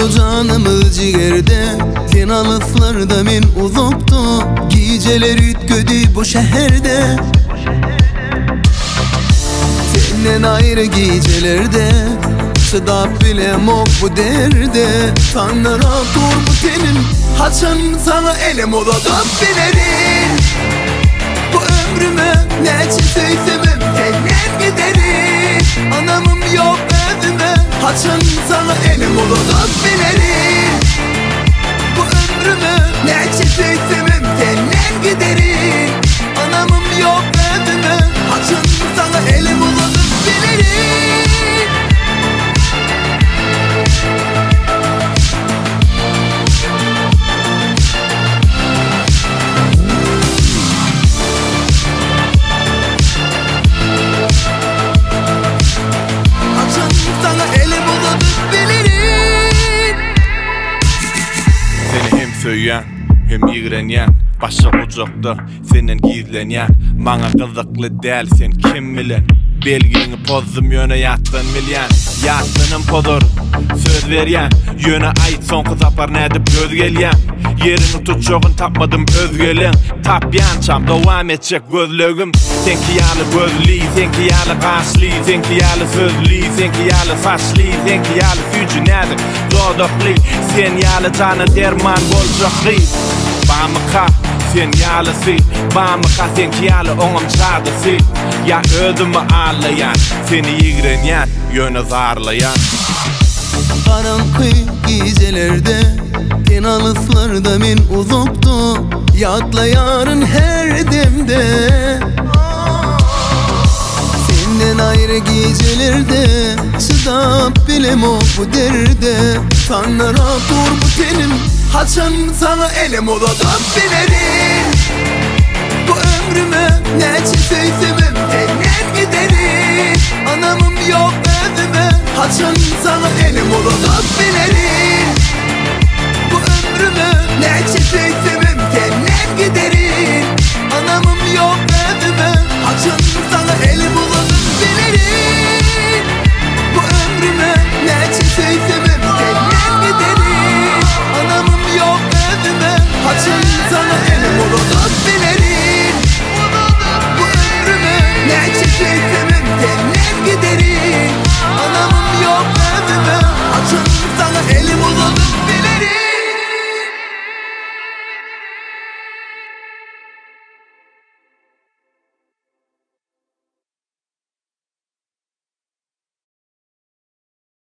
canımı ciğerde, ten alıflarda men uzuptu. Geceler ütködü bu şehirde, senden ayrı gecelerde. Şıdap bilemok bu derde, Tanrı'na dur bu tenim. Haçan sana elim oladan bilerim. Bu ömrüme neçe söysemem senden giderim. Anamım yok evime, haçan sana elim oladan bilerim. Bu ömrüme neçe söysemem senden giderim. Anamım yok evime, haçan sana elim oladan bilerim. Söyyan, hem yigrenyan, başa ucakta senden gizlenyan. Bana kızıklı del sen kim bilen, belgini pozdum yöne yattın milyan. Yattının podur, söz veryan, yöne ait son kızapar nedip göz gelyan. Yerini tutuşoğun tapmadım özgelen, tapyan çam devam edecek gözlögüm. Senki yalı gözlü, senki yalı kaşlı, senki yalı sözlü, senki yalı saçlı, senki yalı fücü nedir zodoklı. Sen yalı canı derman bolcaklı. Bamıka sen yalısı, bamıka senki yalı oğum çadısı. Ya ödümü ağlayan, seni yigrenyan, yönü zarlayan. Karanlık gecelerde, ten alıflarda men uzuptu. Yatla yarın her demde, senden ayrı gecelerde. Şıdap bilemok bu derde, Tanrı'na dur bu tenim. Haçan sana elim oladan bilerim. Bu ömrüme neçe söysemem senden giderim. Anamım yok evime, haçan sana elim oladan bilerim.